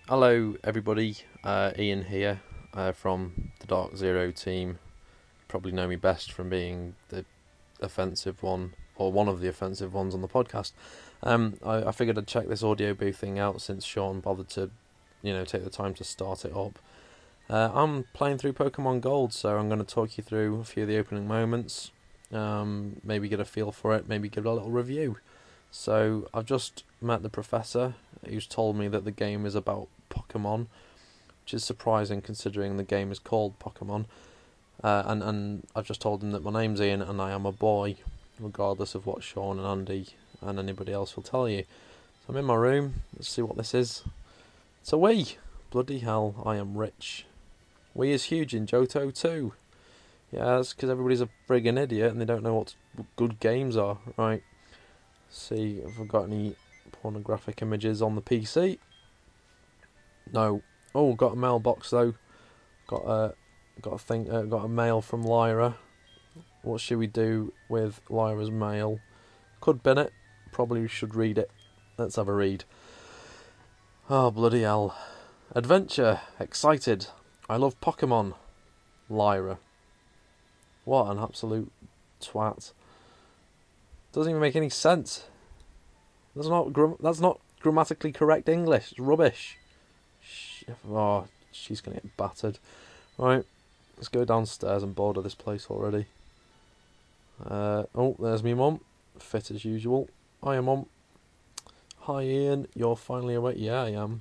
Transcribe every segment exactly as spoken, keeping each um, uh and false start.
Hello, everybody. Uh, Ian here uh, from the Dark Zero team. Probably know me best from being the offensive one, or one of the offensive ones on the podcast. Um, I, I figured I'd check this audio booth thing out since Sean bothered to, you know, take the time to start it up. Uh, I'm playing through Pokemon Gold, so I'm going to talk you through a few of the opening moments. Um, maybe get a feel for it. Maybe give it a little review. So I've just met the professor, who's told me that the game is about Pokemon, which is surprising considering the game is called Pokemon. Uh, and and I've just told him that my name's Ian and I am a boy, regardless of what Sean and Andy and anybody else will tell you. So I'm in my room. Let's see what this is. It's a Wii. Bloody hell, I am rich. Wii is huge in Johto too. Yeah, that's because everybody's a friggin' idiot and they don't know what good games are. Right. See if I've got any pornographic images on the P C. No. Oh, got a mailbox though. Got a got a thing. Uh, got a mail from Lyra. What should we do with Lyra's mail? Could bin it. Probably should read it. Let's have a read. Oh bloody hell! Adventure. Excited. I love Pokemon. Lyra. What an absolute twat. Doesn't even make any sense. That's not gram- that's not grammatically correct English. It's rubbish. Sh- oh, she's gonna get battered. Right, let's go downstairs and border this place already. Uh, oh, there's me mum. Fit as usual. Hiya, mum. Hi, Ian. You're finally awake. Yeah, I am.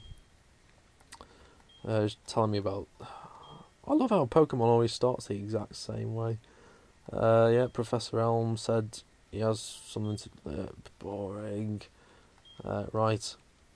Uh, just telling me about. I love how Pokemon always starts the exact same way. Uh, yeah, Professor Elm said he has something to. Uh, boring. Uh, right.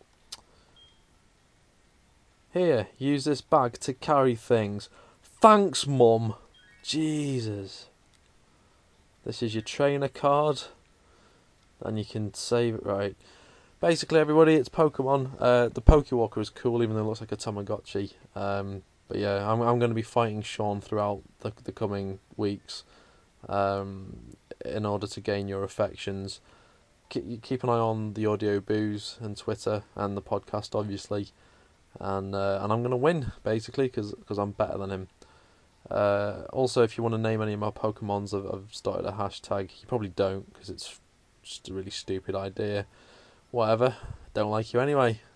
Here, use this bag to carry things. Thanks, Mum. Jesus. This is your trainer card. And you can save it right. Basically, everybody, it's Pokemon. Uh, the Pokewalker is cool, even though it looks like a Tamagotchi. Um, but yeah, I'm I'm going to be fighting Sean throughout the the coming weeks, um, in order to gain your affections. Keep, keep an eye on the Audio Booze and Twitter and the podcast, obviously, and uh, and I'm going to win basically because I'm better than him. Uh, also, if you want to name any of my Pokemons, I've, I've started a hashtag. You probably don't because it's just a really stupid idea. Whatever. Don't like you anyway.